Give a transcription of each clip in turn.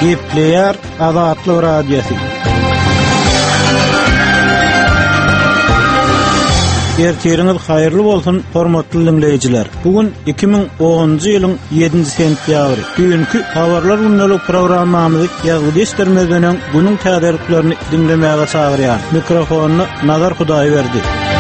Gepleyer Azatlı Radyosu. Ertiriniz hayırlı bolsun hormatly dinleyijiler. Bugün 2010-njy ýylyň 7-nji sentýabry. Dünkü habarlar günlük programmamyzy ýazgy destirmeden bunyň täderliklaryny dinlemäge çagyrýar. Mikrofonu Nazar Hudaýberdi.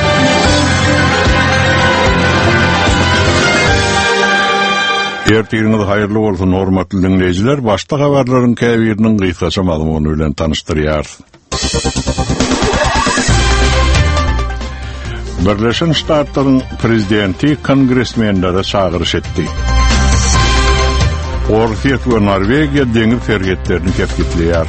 Ertiriniz hayırlı bolsun hormatly dinleyijiler. Başta habarlaryň käbiriniň gysgaça maglumaty bilen tanıştyrýar. Birleşen Ştatlaryň prezidenti kongresmenlere çağırış etdi. Orfiýet we Norwegiýa deňir fergetlerini kepgitleýär.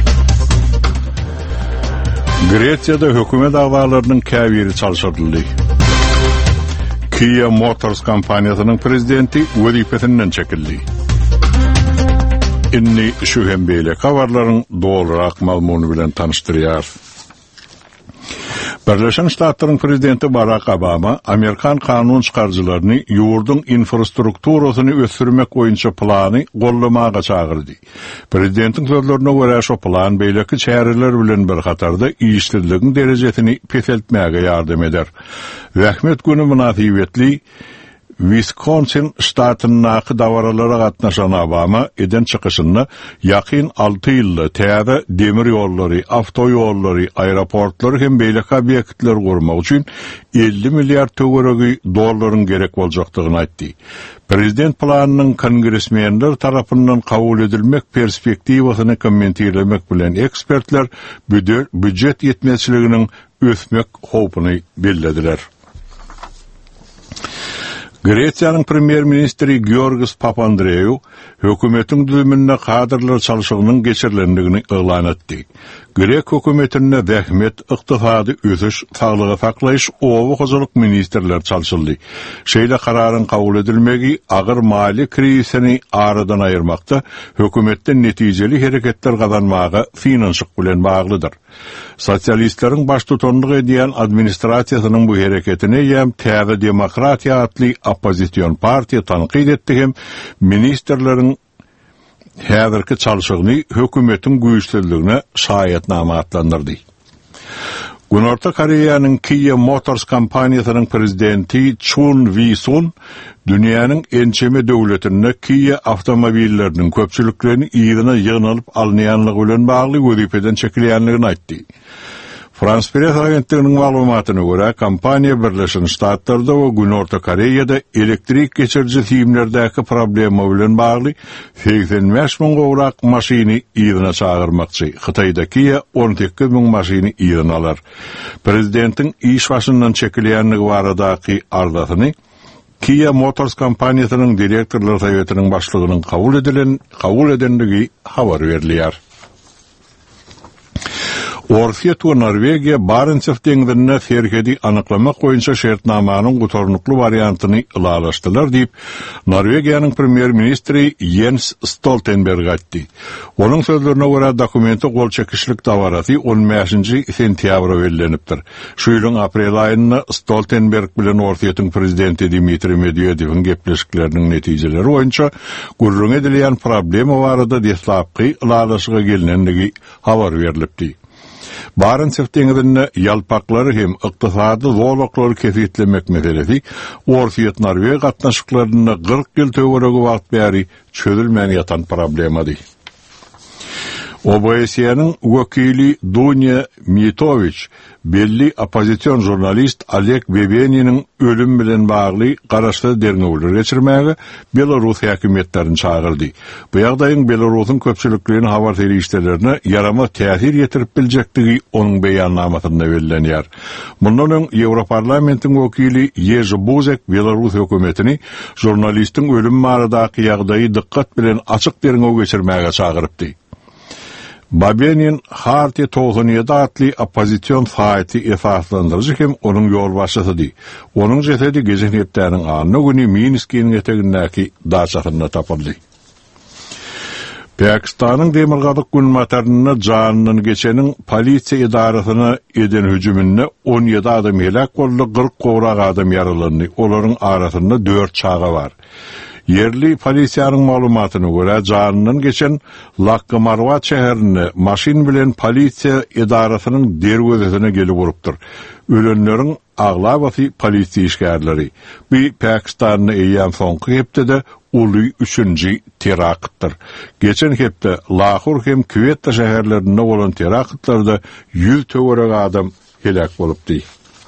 Gresiýada hökümet agalarynyň käbiri çalşdyryldy. Kia Motors kompaniýasynyň prezidenti wezipesinden çekildi. Inni şu hem beýle habarlaryň dolarak maglumaty bilen tanıştyrýar. Birleşen Ştatlaryň prezidenti Barack Obama Amerikan kanun çykarjylaryny ýurdun infrastrukturasyny ösürmek boýunça plany gollamaga çagyrdy. Prezidentiň sözlerine görä şu plan beýleki çäreler bilen bir hatarda işçiligiň derejesini peseltmäge ýardam eder. Rahmet günü münasibetli Wisconsin ştatynyň dawaralara gatnaşan Obama eden çykyşyny ýakyn 6 ýylda täze demir ýollary, awtoýollary, aeroportlary hem beýleki obýektler gurmak üçin 50 milliard töweregi dollaryň gerek boljakdygyny aýtdy. Prezident planynyň kongresmenler tarapyndan kabul edilmek perspektiwasyny kommentirlemek bilen ekspertler büdjet ýetmezçiliginiň ösmek howpuny bellediler. Gresiýanyň premier ministri Georgos Papandreou hökümetiň düzümine kadrlar çalyşygynyň geçirilendigini elan etdi. Grek hökümetine zähmet, ykdysady ösüş, saglygy saklaýyş, owa hojalyk ministrler çalşyldy. Şeýle kararyň kabul edilmegi agyr mali krizisini aradan aýyrmakda hökümetden netijeli hereketler gazanmaga finansyk bilen baglydyr. Sosialistleriň baş tutanlyk edýän administrasiýasynyň bu hereketini ýa-da Täze Demokratiýa atly opposition partiýa tanqid etdi hem ministrleriň häzirki çalşygyny hökümetiň güýçsizligine şaýatnama atlandyrdy. Günorta Koreýanyň Kia Motors kompaniýasynyň prezidenti Chun Wi-sun dünýäniň ençeme döwletine Kia awtomobilleriniň köpçüliklerini ýygyna ýygnalyp alynýanlygy bilen bagly wezipeden çekilýänligini aýtdy. Frans Press agentliginiň maglumatyna görä, kompaniýa Birleşen Ştatlarda we Günorta Koreýada elektrik geçirji siýimlerdäki problema bilen bagly 85 000 gowrak maşyny ýygyna çagyrmakçy. Hytaýdaky 18 000 maşyny ýygyna alar. Prezidentiň iş başyndan çekilýänligi baradaky ardasyny Kia Motors kompaniýasynyň direktorlar sowetynyň başlygynyň kabul edenligi habar berilýär. Orfiýet we Norwegiýa Barentsef deňizine fergedi anyklamak boýunça şertnamanyň gutornukly variantyny ilalaşdylar diýip Norwegiýanyň premier ministri Jens Stoltenberg aýtdy. Onuň sözlerine görä dokumenti gol çekişlik dawarasy 15-nji sentýabra bellenipdir. Şu ýylyň aprel aýynda Stoltenberg bilen Orfiýetiň prezidenti Dmitri Medvedewiň gepleşikleriniň netijeleri boýunça gurrun edilýän problema barada deslapky ilalaşyga gelinendigi habar berilipdi. Barentsef deňizine ýalpaklary hem ykdysady zorluklary kesitlemek meselesi Orfiýet Norwegiýa gatnaşyklaryna 40 ýyl töweregi wagt bäri çözülmän ýatan problemadyr. OBSE-niň wekili Dunya Mitović belli opposition jurnalist Oleg Bebeninin ölüm bilen bagly garaşly derňewler geçirmäge Belarus häkimetlerini çagyrdy. Bu ýagdaýyň Belarusyň köpçülikleriniň habar terişlerine yarama täsir ýetirip biljektigi onuň beýannamasyna bellenýär. Mundan öň Ýewroparlamentiň wekili Jerzy Buzek Belarus hökümetini jurnalistiň ölüm baradaky ýagdaýy dikkat bilen açyk derňew geçirmäge çagyrypdy. Babenin Harti 97 atly opposition faýty esaslandyrjy hem onuň ýolbaşçysydy. Onuň jesedi gejenetleriniň anyny güni Minskiň etegindäki daşagyna tapyldy. Pakistanyň demirgazyk günmataryna janyny geçeniň polisiýa idarasyna eden hüjüminde 17 adam helak boldy, 40 gowrak adam ýaralandy. Olaryň arasynda 4 çaga bar. Yerli polisiýanyň maglumatyna görä janyndan geçen Lakkamarwa şäherini maşin bilen polisiýa idarasynyň derwezesine gelip urupdyr. Ölenleriň aglabaty polisiýa işgärleri. Bu Pakistanyň eýýän soňky hepde de uly 3-nji teraktdyr. Geçen hepde Lahor hem Küwet şäherlerinde bolan teraktlarda 100 töwerek adam helak bolupdy.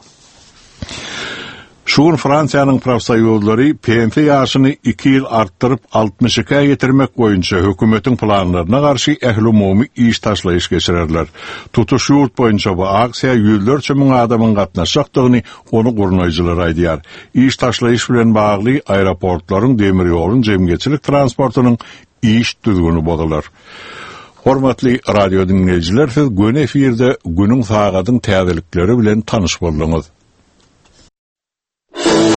Şuun Fransiýanyň profsoýuzlary PMT ýaşyny 2 ýyl artdyryp 62-ga getirmek boýunça hökümetiň planlaryna garşy ähli-umumy iş taşlaýyş geçirerler. Tutuş ýurt boýunça bu aksiýa ýüzlerçe müň adamyň gatnaşykdygyny onu gurnaýjylar aýdýar. İş taşlaýyş bilen bagly aeroportlaryň, demir ýoluň, jemgyçilik transportunyň iş düzgünü bodalar. Hormatly radio dinleýijiler, siz gün efirde günüň sagatyň täzelikleri bilen tanyş boldunuz.